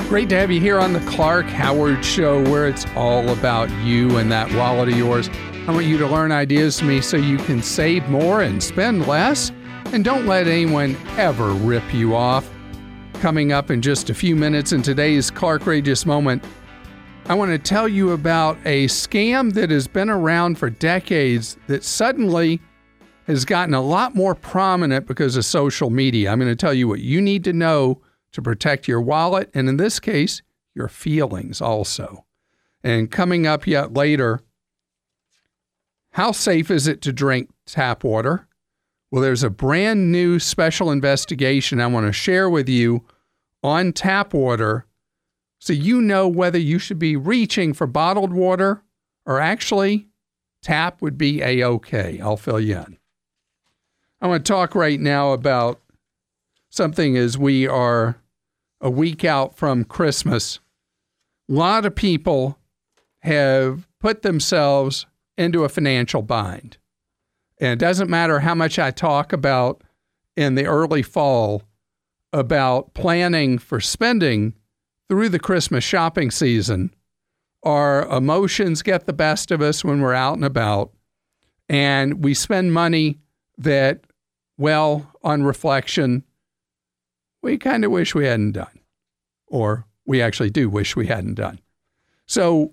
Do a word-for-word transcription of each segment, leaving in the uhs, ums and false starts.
Great to have you here on the Clark Howard Show, where it's all about you and that wallet of yours. I want you to learn ideas from me so you can save more and spend less, and don't let anyone ever rip you off. Coming up in just a few minutes in today's Clarkrageous Moment, I want to tell you about a scam that has been around for decades that suddenly has gotten a lot more prominent because of social media. I'm going to tell you what you need to know to protect your wallet, and in this case, your feelings also. And coming up yet later, how safe is it to drink tap water? Well, there's a brand new special investigation I want to share with you on tap water so you know whether you should be reaching for bottled water or actually tap would be A-okay. I'll fill you in. I want to talk right now about something as we are a week out from Christmas. A lot of people have put themselves into a financial bind. And it doesn't matter how much I talk about in the early fall about planning for spending through the Christmas shopping season. Our emotions get the best of us when we're out and about, and we spend money that, well, on reflection, we kind of wish we hadn't done, or we actually do wish we hadn't done. So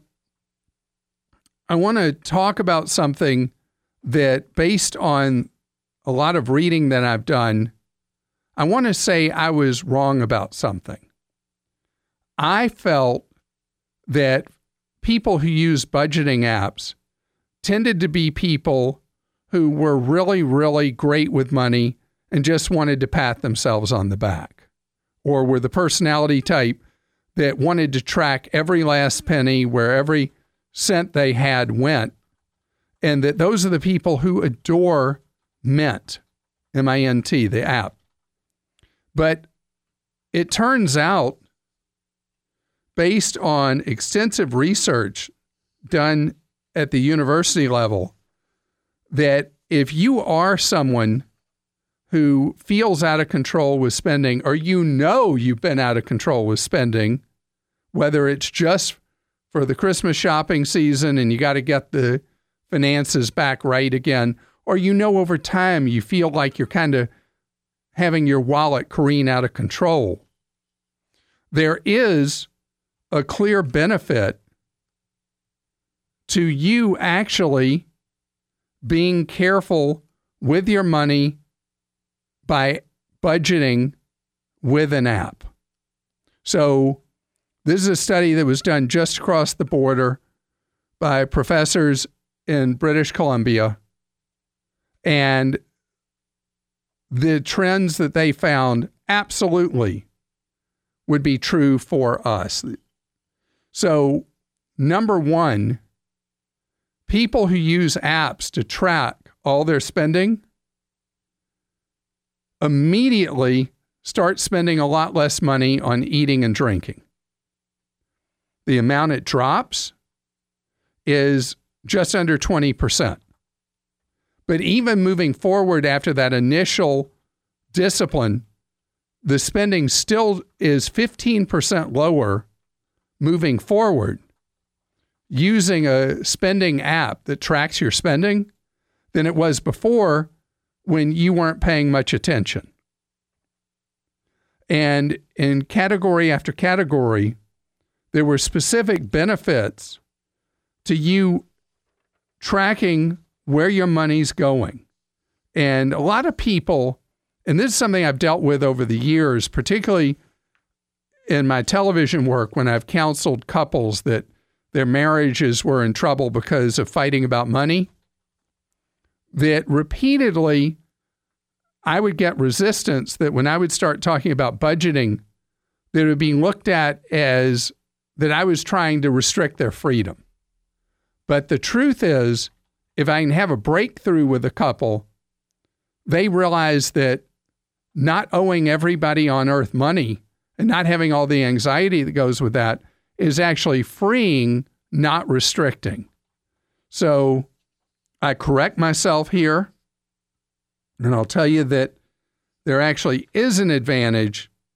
I want to talk about something that, based on a lot of reading that I've done, I want to say I was wrong about something. I felt that people who use budgeting apps tended to be people who were really, really great with money and just wanted to pat themselves on the back, or were the personality type that wanted to track every last penny, where every cent they had went, and that those are the people who adore Mint, M I N T, the app. But it turns out, based on extensive research done at the university level, that if you are someone who feels out of control with spending, or you know you've been out of control with spending, whether it's just for the Christmas shopping season and you got to get the finances back right again, or you know over time you feel like you're kind of having your wallet careen out of control, there is a clear benefit to you actually being careful with your money by budgeting with an app. So this is a study that was done just across the border by professors in British Columbia, and the trends that they found absolutely would be true for us. So, number one, people who use apps to track all their spending immediately start spending a lot less money on eating and drinking. The amount it drops is just under twenty percent. But even moving forward after that initial discipline, the spending still is fifteen percent lower moving forward using a spending app that tracks your spending than it was before when you weren't paying much attention. And in category after category, there were specific benefits to you tracking where your money's going. And a lot of people, and this is something I've dealt with over the years, particularly in my television work when I've counseled couples that their marriages were in trouble because of fighting about money, that repeatedly I would get resistance that when I would start talking about budgeting, that it would be looked at as that I was trying to restrict their freedom. But the truth is, if I can have a breakthrough with a couple, they realize that not owing everybody on earth money and not having all the anxiety that goes with that is actually freeing, not restricting. So I correct myself here, and I'll tell you that there actually is an advantage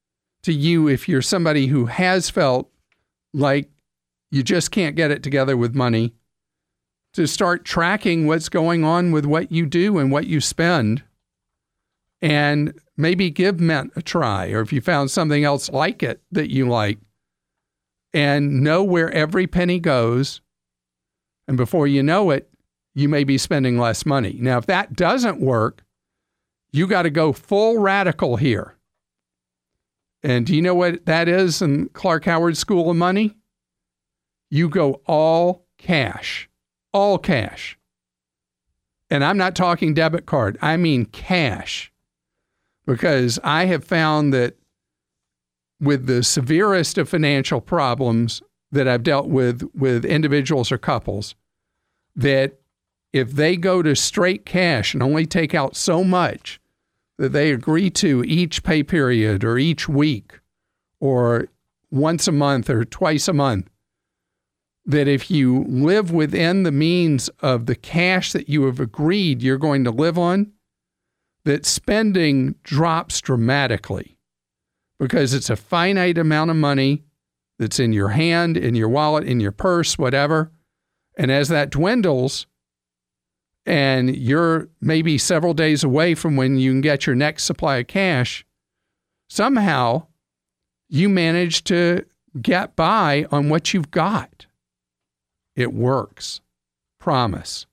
to you if you're somebody who has felt like you just can't get it together with money, to start tracking what's going on with what you do and what you spend, and maybe give Mint a try, or if you found something else like it that you like, and know where every penny goes. And before you know it, you may be spending less money. Now, if that doesn't work, you got to go full radical here. And do you know what that is in Clark Howard School of Money? You go all cash, all cash. And I'm not talking debit card. I mean cash. Because I have found that with the severest of financial problems that I've dealt with with individuals or couples, that if they go to straight cash and only take out so much that they agree to each pay period or each week or once a month or twice a month, that if you live within the means of the cash that you have agreed you're going to live on, that spending drops dramatically because it's a finite amount of money that's in your hand, in your wallet, in your purse, whatever. And as that dwindles, and you're maybe several days away from when you can get your next supply of cash, somehow you manage to get by on what you've got. It works. Promise.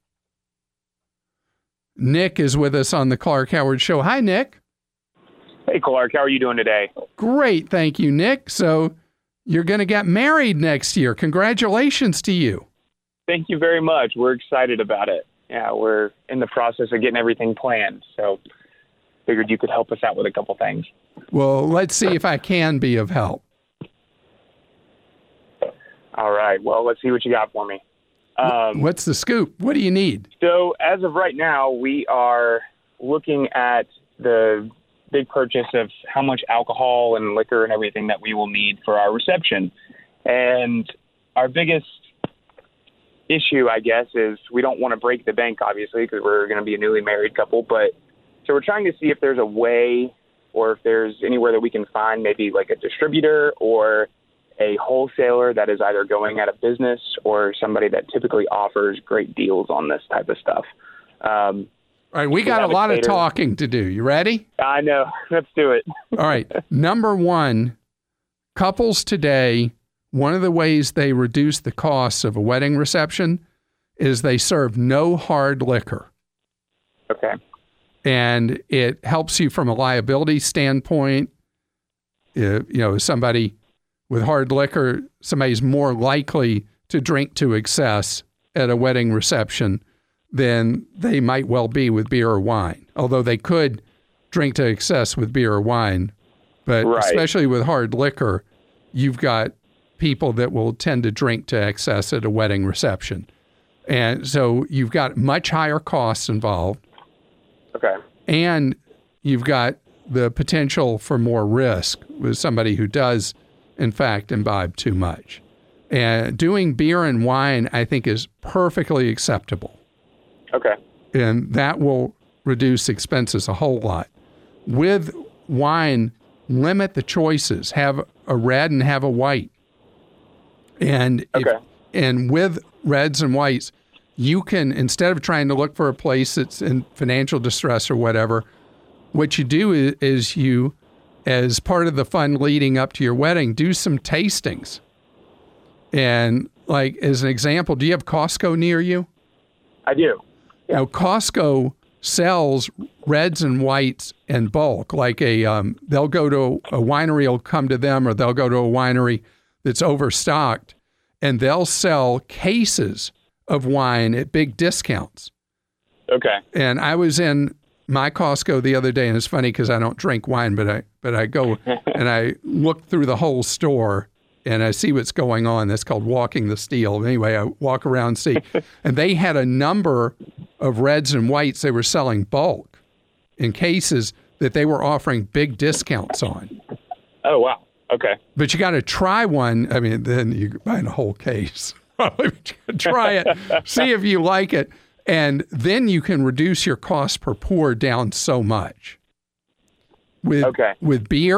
Nick is with us on the Clark Howard Show. Hi, Nick. Hey, Clark. How are you doing today? Great. Thank you, Nick. So you're going to get married next year. Congratulations to you. Thank you very much. We're excited about it. Yeah, we're in the process of getting everything planned. So figured you could help us out with a couple things. Well, let's see if I can be of help. All right. Well, let's see what you got for me. Um, What's the scoop? What do you need? So as of right now, we are looking at the big purchase of how much alcohol and liquor and everything that we will need for our reception. And our biggest issue, I guess, is we don't want to break the bank, obviously, because we're going to be a newly married couple. But so we're trying to see if there's a way or if there's anywhere that we can find maybe like a distributor or a wholesaler that is either going out of business or somebody that typically offers great deals on this type of stuff. Um, All right, we got a lot of talking to do. You ready? I know. Let's do it. All right. Number one, couples today, one of the ways they reduce the costs of a wedding reception is they serve no hard liquor. Okay. And it helps you from a liability standpoint. You know, somebody with hard liquor, somebody's more likely to drink to excess at a wedding reception than they might well be with beer or wine. Although they could drink to excess with beer or wine, but right. Especially with hard liquor, you've got people that will tend to drink to excess at a wedding reception. And so you've got much higher costs involved. Okay. And you've got the potential for more risk with somebody who does, in fact, imbibe too much. And doing beer and wine, I think, is perfectly acceptable. Okay. And that will reduce expenses a whole lot. With wine, limit the choices. Have a red and have a white. And if, okay. and with reds and whites, you can, instead of trying to look for a place that's in financial distress or whatever, what you do is, is you, as part of the fun leading up to your wedding, do some tastings. And like, as an example, do you have Costco near you? I do. Yeah. Now, Costco sells reds and whites in bulk. Like a, um, they'll go to a winery, will come to them, or they'll go to a winery that's overstocked, and they'll sell cases of wine at big discounts. Okay. And I was in my Costco the other day, and it's funny because I don't drink wine, but I but I go and I look through the whole store and I see what's going on. That's called walking the steel. Anyway, I walk around and see. And they had a number of reds and whites they were selling bulk in cases that they were offering big discounts on. Oh, wow. Okay. But you got to try one. I mean, then you buy a whole case. Try it, see if you like it, and then you can reduce your cost per pour down so much. With, okay. with beer,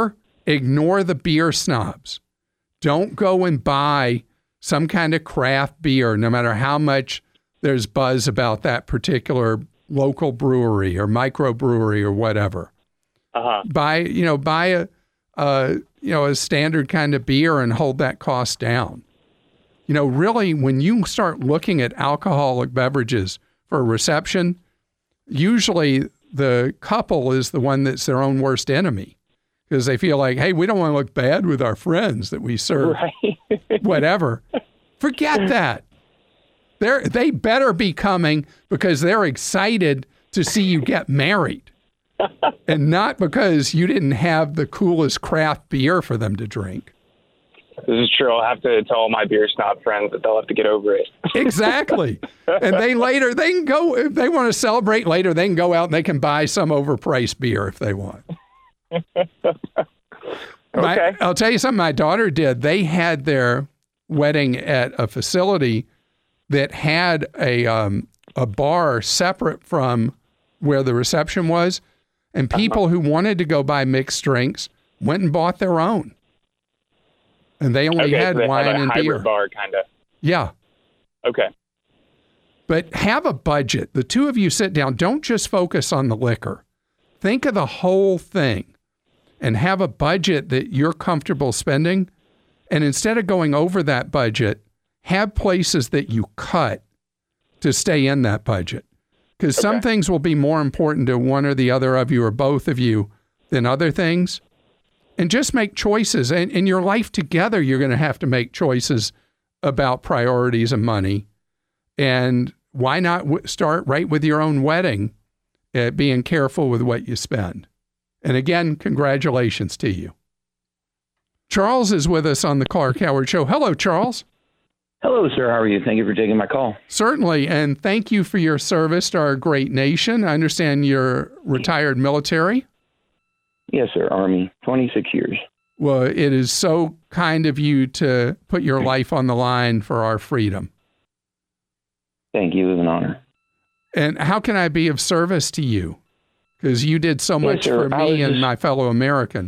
Ignore the beer snobs. Don't go and buy some kind of craft beer, no matter how much there's buzz about that particular local brewery or microbrewery or whatever. Uh-huh. Buy, you know, buy a, a, you know, a standard kind of beer and hold that cost down. You know, really, when you start looking at alcoholic beverages for a reception, usually the couple is the one that's their own worst enemy because they feel like, hey, we don't want to look bad with our friends that we serve, right. whatever. Forget that. They're, they better be coming because they're excited to see you get married and not because you didn't have the coolest craft beer for them to drink. This is true. I'll have to tell all my beer snob friends that they'll have to get over it. Exactly. And they later, they can go, if they want to celebrate later, they can go out and they can buy some overpriced beer if they want. Okay. My, I'll tell you something my daughter did. They had their wedding at a facility that had a um, a bar separate from where the reception was, and people uh-huh. who wanted to go buy mixed drinks went and bought their own. And they only okay, had so they wine have a and hybrid beer. Bar, kind of. Yeah. Okay. But have a budget. The two of you sit down. Don't just focus on the liquor. Think of the whole thing and have a budget that you're comfortable spending. And instead of going over that budget, have places that you cut to stay in that budget. Because okay. some things will be more important to one or the other of you or both of you than other things. And just make choices. And in your life together, you're going to have to make choices about priorities and money. And why not w- start right with your own wedding, uh, being careful with what you spend. And again, congratulations to you. Charles is with us on the Clark Howard Show. Hello, Charles. Hello, sir. How are you? Thank you for taking my call. Certainly. And thank you for your service to our great nation. I understand you're retired military. Yes, sir. Army, twenty-six years. Well, it is so kind of you to put your life on the line for our freedom. Thank you. It was an honor. And how can I be of service to you? Because you did so much yes, for me and just... my fellow American.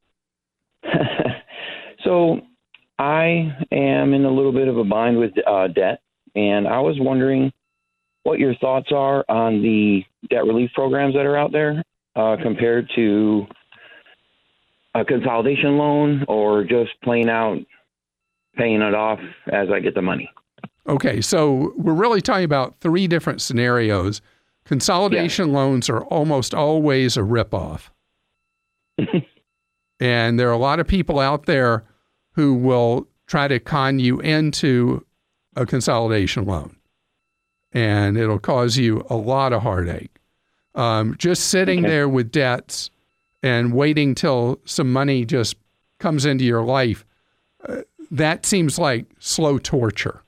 So I am in a little bit of a bind with uh, debt, and I was wondering what your thoughts are on the debt relief programs that are out there uh, compared to a consolidation loan or just plain out paying it off as I get the money. Okay, so we're really talking about three different scenarios. Consolidation yeah. loans are almost always a ripoff. And there are a lot of people out there who will try to con you into a consolidation loan. And it'll cause you a lot of heartache. Um, just sitting okay. there with debts and waiting till some money just comes into your life, uh, that seems like slow torture.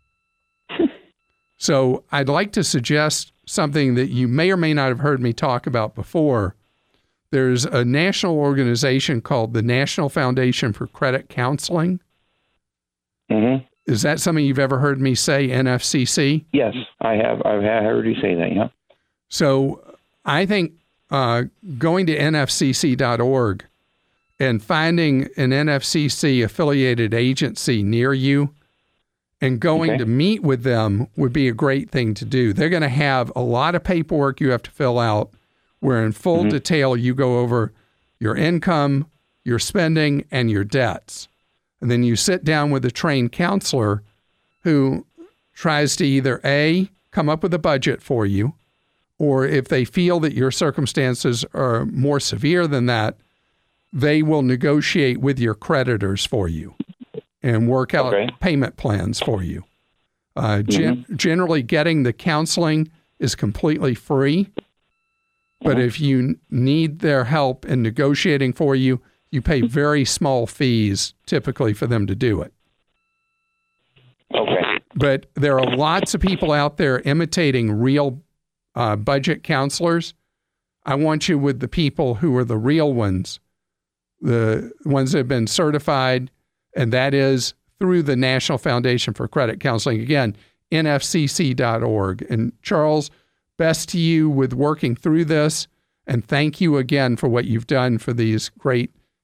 So I'd like to suggest something that you may or may not have heard me talk about before. There's a national organization called the National Foundation for Credit Counseling. Mm-hmm. Is that something you've ever heard me say, N F C C? Yes, I have. I've heard you say that, yeah. So I think uh, going to N F C C dot org and finding an N F C C affiliated agency near you and going okay. to meet with them would be a great thing to do. They're going to have a lot of paperwork you have to fill out where in full mm-hmm. detail you go over your income, your spending, and your debts. And then you sit down with a trained counselor who tries to either A, come up with a budget for you, or if they feel that your circumstances are more severe than that, they will negotiate with your creditors for you and work out okay. payment plans for you. Uh, gen- mm-hmm. Generally, getting the counseling is completely free. But mm-hmm. if you need their help in negotiating for you, you pay very small fees typically for them to do it. Okay. But there are lots of people out there imitating real uh, budget counselors. I want you with the people who are the real ones, the ones that have been certified, and that is through the National Foundation for Credit Counseling. Again, N F C C dot org. And Charles, best to you with working through this, and thank you again for what you've done for these great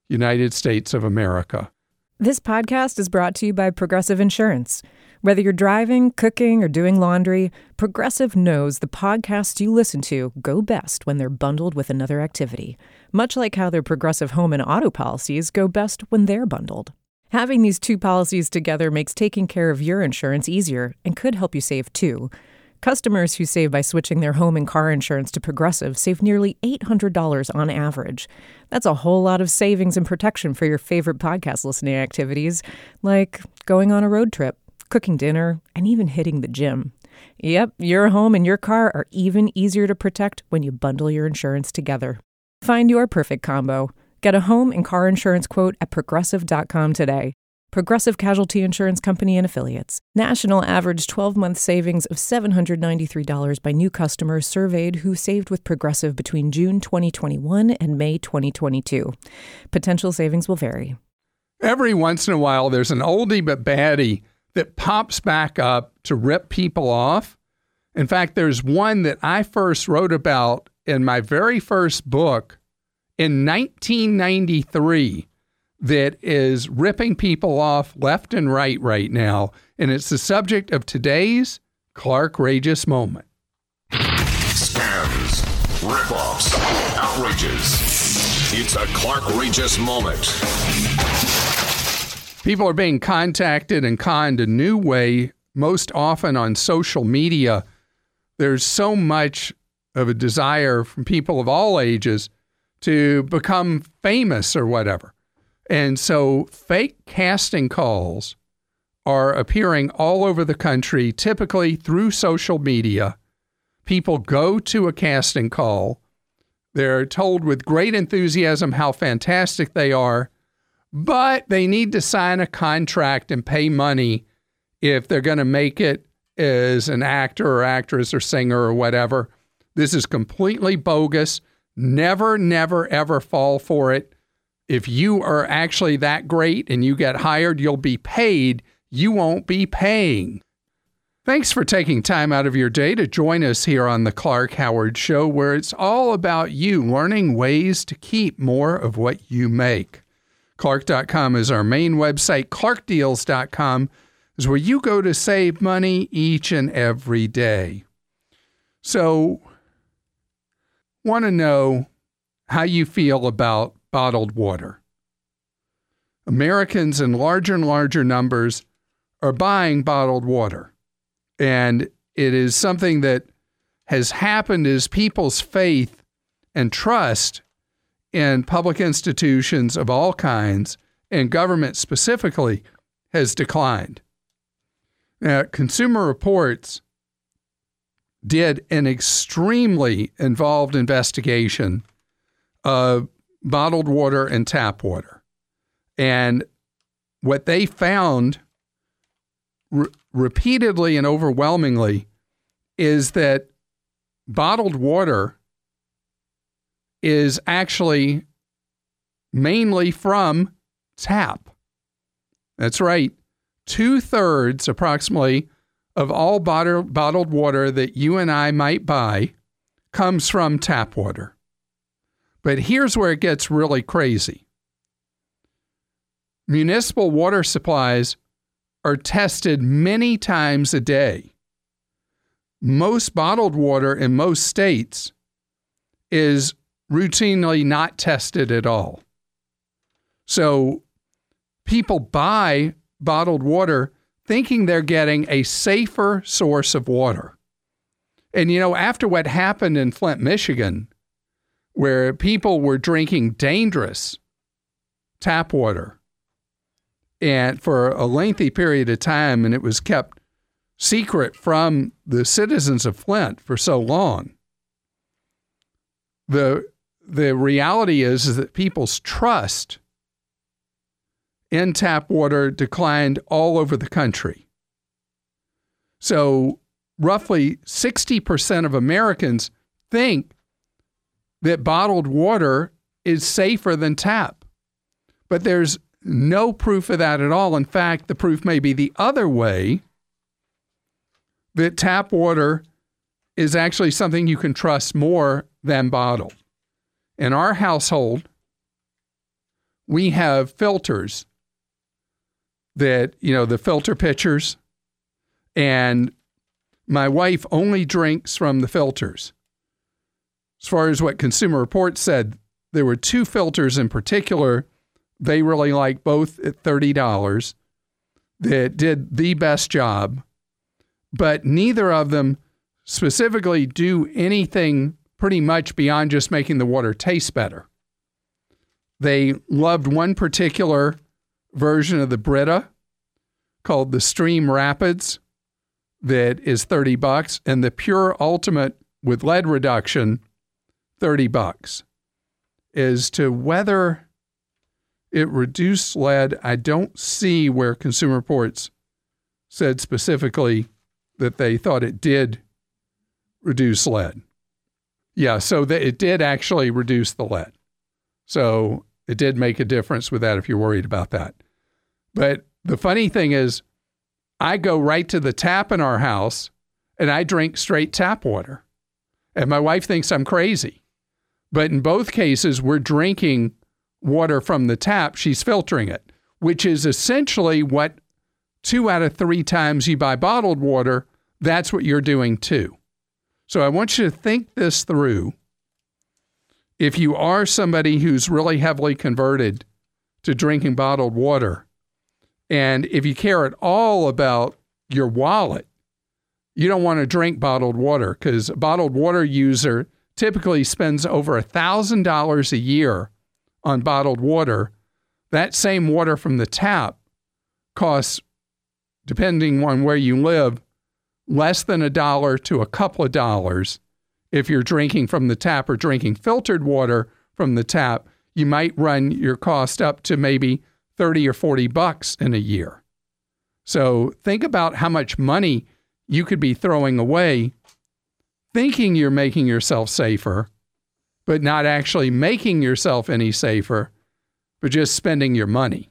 United States of America. This podcast is brought to you by Progressive Insurance. Whether you're driving, cooking, or doing laundry, Progressive knows the podcasts you listen to go best when they're bundled with another activity, much like how their Progressive home and auto policies go best when they're bundled. Having these two policies together makes taking care of your insurance easier and could help you save too. Customers who save by switching their home and car insurance to Progressive save nearly eight hundred dollars on average. That's a whole lot of savings and protection for your favorite podcast listening activities, like going on a road trip, cooking dinner, and even hitting the gym. Yep, your home and your car are even easier to protect when you bundle your insurance together. Find your perfect combo. Get a home and car insurance quote at progressive dot com today. Progressive Casualty Insurance Company and Affiliates. National average twelve-month savings of seven hundred ninety-three dollars by new customers surveyed who saved with Progressive between June twenty twenty-one and May twenty twenty-two. Potential savings will vary. Every once in a while, there's an oldie but baddie that pops back up to rip people off. In fact, there's one that I first wrote about in my very first book in nineteen ninety-three that is ripping people off left and right right now. And it's the subject of today's Clark-rageous moment. Scams, rip-offs, outrages. It's a Clark-rageous moment. People are being contacted and conned a new way, most often on social media. There's so much of a desire from people of all ages to become famous or whatever. And so fake casting calls are appearing all over the country, typically through social media. People go to a casting call. They're told with great enthusiasm how fantastic they are, but they need to sign a contract and pay money if they're going to make it as an actor or actress or singer or whatever. This is completely bogus. Never, never, ever fall for it. If you are actually that great and you get hired, you'll be paid. You won't be paying. Thanks for taking time out of your day to join us here on the Clark Howard Show, where it's all about you learning ways to keep more of what you make. Clark dot com is our main website. Clark Deals dot com is where you go to save money each and every day. So, want to know how you feel about bottled water. Americans in larger and larger numbers are buying bottled water. And it is something that has happened as people's faith and trust in public institutions of all kinds, and government specifically, has declined. Now, Consumer Reports did an extremely involved investigation of bottled water and tap water. And what they found re- repeatedly and overwhelmingly is that bottled water is actually mainly from tap. That's right. Two-thirds, approximately, of all bottle- bottled water that you and I might buy comes from tap water. But here's where it gets really crazy. Municipal water supplies are tested many times a day. Most bottled water in most states is routinely not tested at all. So people buy bottled water thinking they're getting a safer source of water. And, you know, after what happened in Flint, Michigan, where people were drinking dangerous tap water and for a lengthy period of time, and it was kept secret from the citizens of Flint for so long. The, the reality is, is that people's trust in tap water declined all over the country. So roughly sixty percent of Americans think that bottled water is safer than tap. But there's no proof of that at all. In fact, the proof may be the other way, that tap water is actually something you can trust more than bottled. In our household, we have filters that, you know, the filter pitchers, and my wife only drinks from the filters. As far as what Consumer Reports said, there were two filters in particular they really liked, both at thirty dollars, that did the best job, but neither of them specifically do anything pretty much beyond just making the water taste better. They loved one particular version of the Brita called the Stream Rapids that is thirty bucks, and the Pure Ultimate with lead reduction, thirty bucks. As to whether it reduced lead, I don't see where Consumer Reports said specifically that they thought it did reduce lead. Yeah, so that it did actually reduce the lead. So it did make a difference with that if you're worried about that. But the funny thing is, I go right to the tap in our house and I drink straight tap water. And my wife thinks I'm crazy. But in both cases, we're drinking water from the tap. She's filtering it, which is essentially what two out of three times you buy bottled water, that's what you're doing too. So I want you to think this through. If you are somebody who's really heavily converted to drinking bottled water, and if you care at all about your wallet, you don't want to drink bottled water, because a bottled water user typically spends over one thousand dollars a year on bottled water. That same water from the tap costs, depending on where you live, less than a dollar to a couple of dollars. If you're drinking from the tap or drinking filtered water from the tap, you might run your cost up to maybe thirty or forty bucks in a year. So think about how much money you could be throwing away thinking you're making yourself safer, but not actually making yourself any safer, but just spending your money.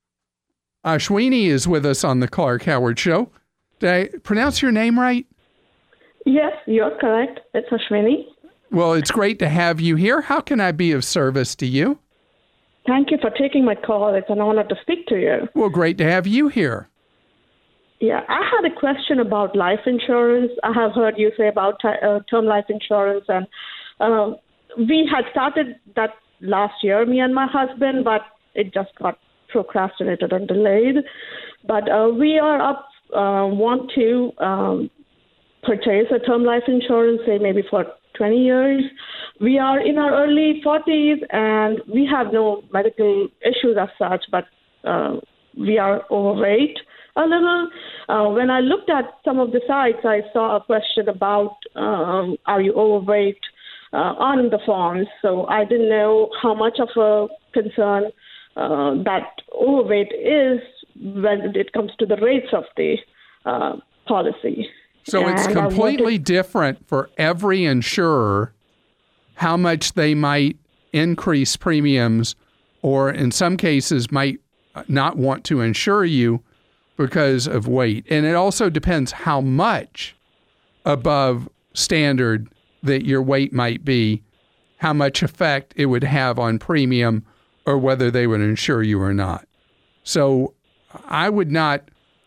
Ashwini is with us on the Clark Howard Show. Did I pronounce your name right? Yes, you're correct. It's Ashwini. Well, it's great to have you here. How can I be of service to you? Thank you for taking my call. It's an honor to speak to you. Well, great to have you here. Yeah, I had a question about life insurance. I have heard you say about uh, term life insurance, and uh, we had started that last year, me and my husband, but it just got procrastinated and delayed. But uh, we are up, uh, want to um, purchase a term life insurance, say maybe for twenty years. We are in our early forties, and we have no medical issues as such, but uh, we are overweight a little. Uh, when I looked at some of the sites, I saw a question about um, are you overweight uh, on the forms. So I didn't know how much of a concern uh, that overweight is when it comes to the rates of the uh, policy. So and it's completely wanted- different for every insurer how much they might increase premiums, or in some cases might not want to insure you because of weight. And it also depends how much above standard that your weight might be, how much effect it would have on premium, or whether they would insure you or not. So I would not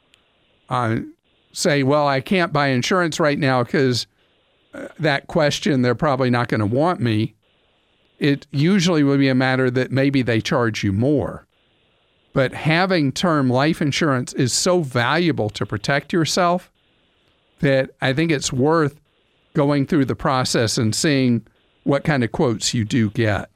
uh, say, well, I can't buy insurance right now because uh, that question, they're probably not going to want me. It usually would be a matter that maybe they charge you more. But having term life insurance is so valuable to protect yourself that I think it's worth going through the process and seeing what kind of quotes you do get.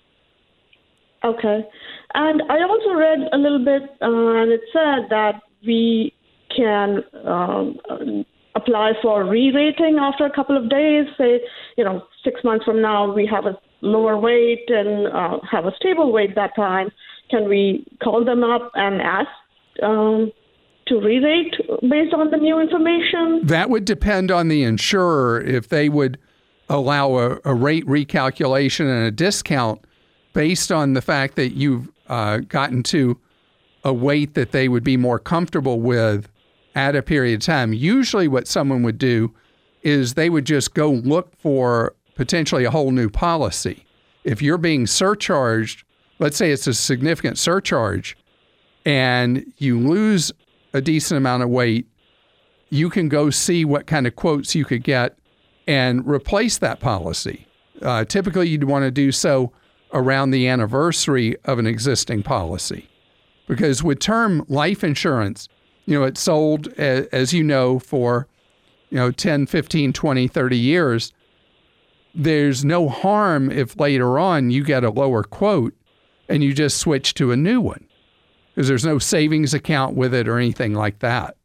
Okay. And I also read a little bit, uh, and it said that we can um, apply for re-rating after a couple of days. Say, you know, six months from now, we have a lower weight and uh, have a stable weight that time. Can we call them up and ask um, to re-rate based on the new information? That would depend on the insurer if they would allow a, a rate recalculation and a discount based on the fact that you've uh, gotten to a weight that they would be more comfortable with at a period of time. Usually what someone would do is they would just go look for potentially a whole new policy. If you're being surcharged let's say it's a significant surcharge and you lose a decent amount of weight, you can go see what kind of quotes you could get and replace that policy. Uh, typically, you'd want to do so around the anniversary of an existing policy. Because with term life insurance, you know, it's sold, as, as you know, for, you know, ten, fifteen, twenty, thirty years. There's no harm if later on you get a lower quote and you just switch to a new one, because there's no savings account with it or anything like that.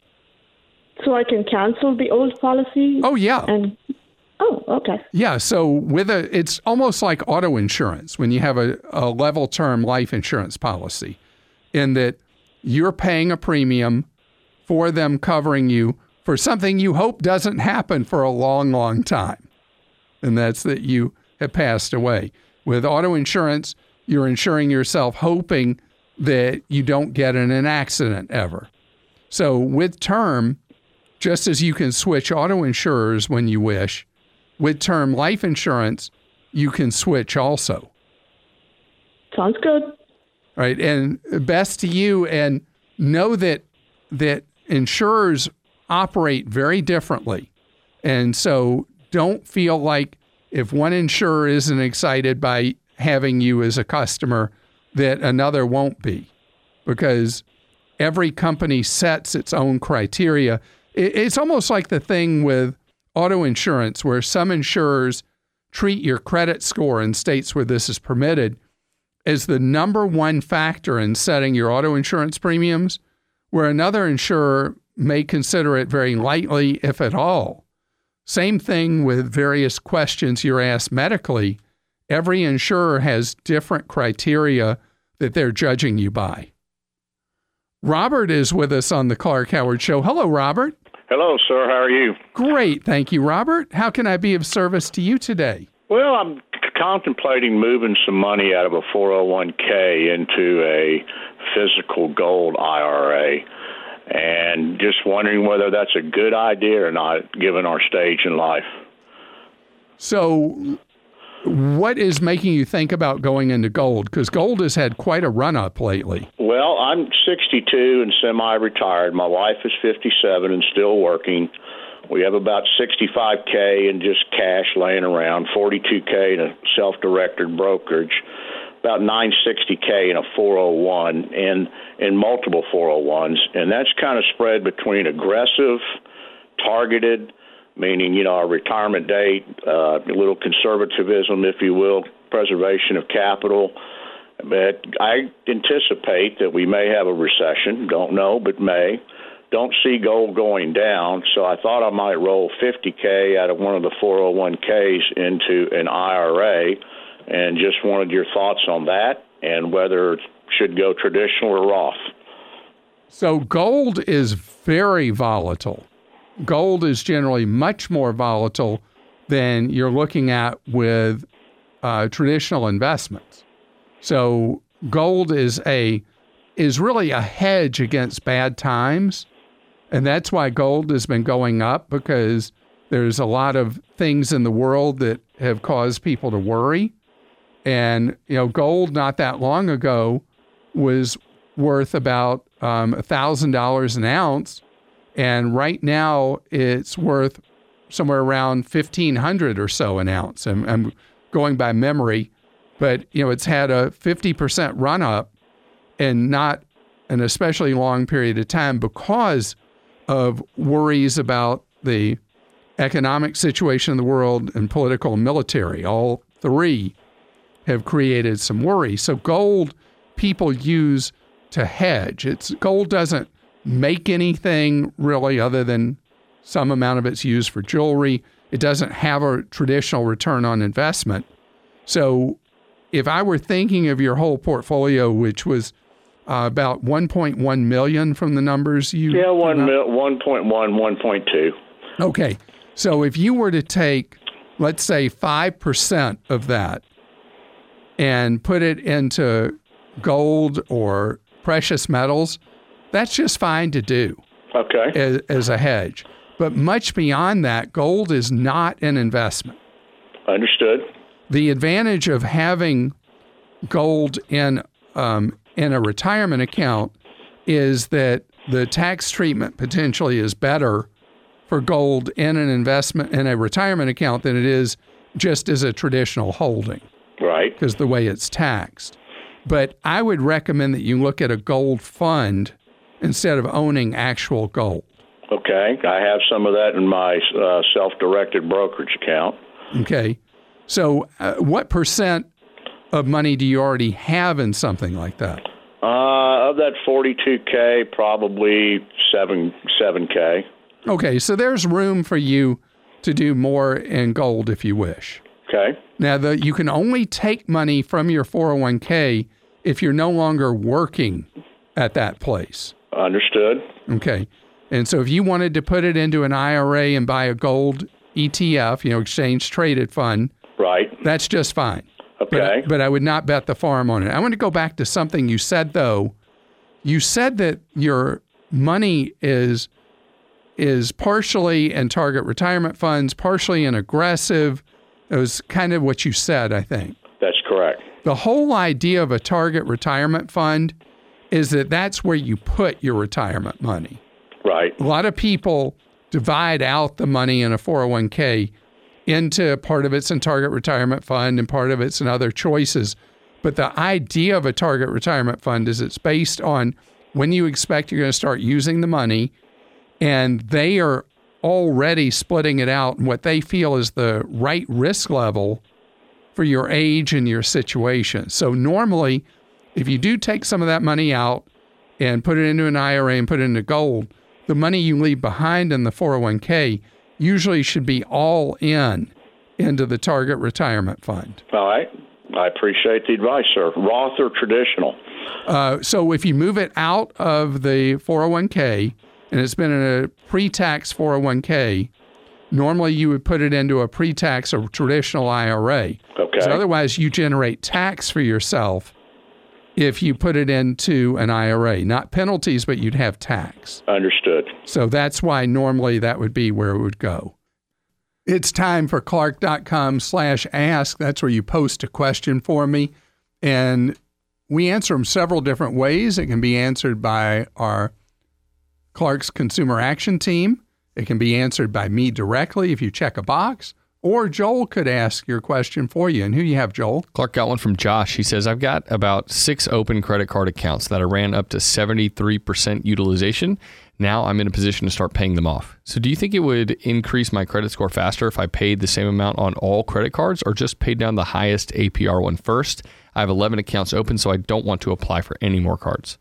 So I can cancel the old policy? Oh, yeah. And oh, okay. Yeah. So with a, it's almost like auto insurance when you have a, a level term life insurance policy, in that you're paying a premium for them covering you for something you hope doesn't happen for a long, long time. And that's that you have passed away. With auto insurance, you're insuring yourself hoping that you don't get in an accident ever. So with term, just as you can switch auto insurers when you wish, with term life insurance, you can switch also. Sounds good. Right. And best to you, and know that that insurers operate very differently. And so don't feel like if one insurer isn't excited by having you as a customer, that another won't be, because every company sets its own criteria. It's almost like the thing with auto insurance, where some insurers treat your credit score in states where this is permitted as the number one factor in setting your auto insurance premiums, where another insurer may consider it very lightly, if at all. Same thing with various questions you're asked medically. Every insurer has different criteria that they're judging you by. Robert is with us on the Clark Howard Show. Hello, Robert. Hello, sir. How are you? Great. Thank you, Robert. How can I be of service to you today? Well, I'm c- contemplating moving some money out of a four oh one k into a physical gold I R A, and just wondering whether that's a good idea or not, given our stage in life. So what is making you think about going into gold? Because gold has had quite a run-up lately. Well, I'm sixty-two and semi-retired. My wife is fifty-seven and still working. We have about sixty-five k in just cash laying around, forty-two k in a self-directed brokerage, about nine hundred sixty k in a four oh one, and in multiple four oh ones. And that's kind of spread between aggressive, targeted, meaning, you know, our retirement date, uh, a little conservatism, if you will, preservation of capital. But I anticipate that we may have a recession. Don't know, but may. Don't see gold going down, so I thought I might roll fifty k out of one of the four oh one k's into an I R A, and just wanted your thoughts on that and whether it should go traditional or Roth. So gold is very volatile. Gold is generally much more volatile than you're looking at with uh, traditional investments. So gold is a is really a hedge against bad times, and that's why gold has been going up, because there's a lot of things in the world that have caused people to worry. And you know, gold not that long ago was worth about um, one thousand dollars an ounce. And right now, it's worth somewhere around fifteen hundred dollars or so an ounce. I'm, I'm going by memory, but you know, it's had a fifty percent run up, and not an especially long period of time, because of worries about the economic situation in the world and political and military. All three have created some worry. So gold, people use to hedge. It's gold doesn't make anything really, other than some amount of it's used for jewelry. It doesn't have a traditional return on investment. So if I were thinking of your whole portfolio, which was uh, about one point one million from the numbers you... Yeah, one mil, one point one, one point two. Okay. So if you were to take, let's say, five percent of that and put it into gold or precious metals, that's just fine to do. Okay. As, as a hedge. But much beyond that, gold is not an investment. Understood. The advantage of having gold in um, in a retirement account is that the tax treatment potentially is better for gold in an investment in a retirement account than it is just as a traditional holding. Right. Because the way it's taxed. But I would recommend that you look at a gold fund instead of owning actual gold. Okay. I have some of that in my uh, self-directed brokerage account. Okay. So uh, what percent of money do you already have in something like that? Uh, of that forty-two K, probably seven, seven K. Okay. So there's room for you to do more in gold if you wish. Okay. Now, the, you can only take money from your four oh one K if you're no longer working at that place. Understood. Okay. And so if you wanted to put it into an I R A and buy a gold E T F, you know, exchange traded fund, right, that's just fine. Okay. But, but I would not bet the farm on it. I want to go back to something you said, though. You said that your money is is partially in target retirement funds, partially in aggressive. It was kind of what you said, I think. That's correct. The whole idea of a target retirement fund is that that's where you put your retirement money. Right. A lot of people divide out the money in a four oh one K into part of it's in target retirement fund and part of it's in other choices. But the idea of a target retirement fund is it's based on when you expect you're going to start using the money, and they are already splitting it out in what they feel is the right risk level for your age and your situation. So normally, if you do take some of that money out and put it into an I R A and put it into gold, the money you leave behind in the four oh one K usually should be all in into the target retirement fund. All right. I appreciate the advice, sir. Roth or traditional? Uh, so if you move it out of the four oh one K and it's been in a pre-tax four oh one K, normally you would put it into a pre-tax or traditional I R A. Okay. So otherwise you generate tax for yourself if you put it into an I R A. Not penalties, but you'd have tax. Understood. So that's why normally that would be where it would go. It's time for Clark.com slash ask. That's where you post a question for me. And we answer them several different ways. It can be answered by our Clark's Consumer Action Team. It can be answered by me directly if you check a box. Or Joel could ask your question for you. And who you have, Joel? Clark got one from Josh. He says, I've got about six open credit card accounts that I ran up to seventy-three percent utilization. Now I'm in a position to start paying them off. So do you think it would increase my credit score faster if I paid the same amount on all credit cards or just paid down the highest A P R one first? I have eleven accounts open, so I don't want to apply for any more cards.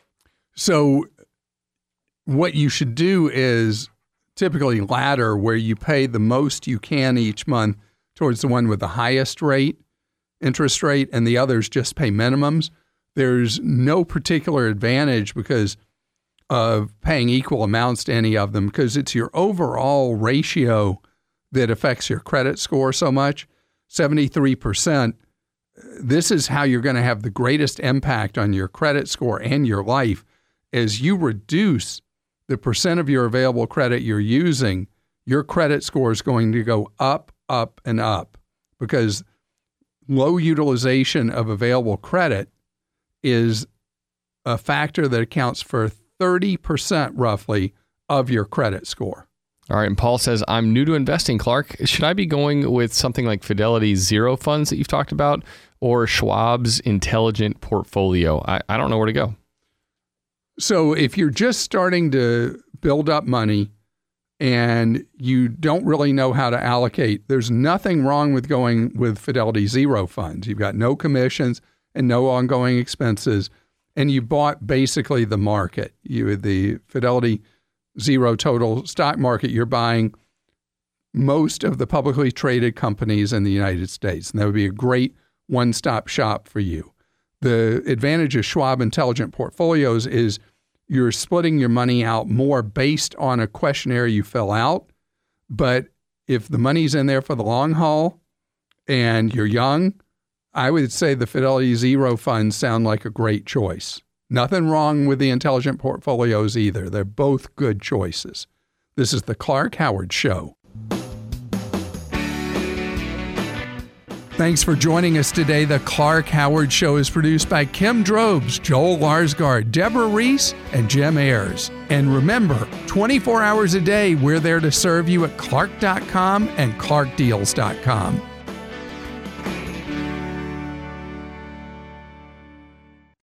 So what you should do is typically ladder, where you pay the most you can each month towards the one with the highest rate, interest rate, and the others just pay minimums. There's no particular advantage because of paying equal amounts to any of them, because it's your overall ratio that affects your credit score so much. seventy-three percent. This is how you're going to have the greatest impact on your credit score and your life. As you reduce the percent of your available credit you're using, your credit score is going to go up, up, and up, because low utilization of available credit is a factor that accounts for thirty percent roughly of your credit score. All right. And Paul says, I'm new to investing, Clark. Should I be going with something like Fidelity's Zero Funds that you've talked about, or Schwab's Intelligent Portfolio? I, I don't know where to go. So if you're just starting to build up money and you don't really know how to allocate, there's nothing wrong with going with Fidelity Zero Funds. You've got no commissions and no ongoing expenses, and you bought basically the market. You the Fidelity Zero Total Stock Market, you're buying most of the publicly traded companies in the United States, and that would be a great one-stop shop for you. The advantage of Schwab Intelligent Portfolios is you're splitting your money out more based on a questionnaire you fill out. But if the money's in there for the long haul and you're young, I would say the Fidelity Zero Funds sound like a great choice. Nothing wrong with the Intelligent Portfolios either. They're both good choices. This is the Clark Howard Show. Thanks for joining us today. The Clark Howard Show is produced by Kim Drobes, Joel Larsgaard, Deborah Reese, and Jim Ayers. And remember, twenty-four hours a day, we're there to serve you at clark dot com and clark deals dot com.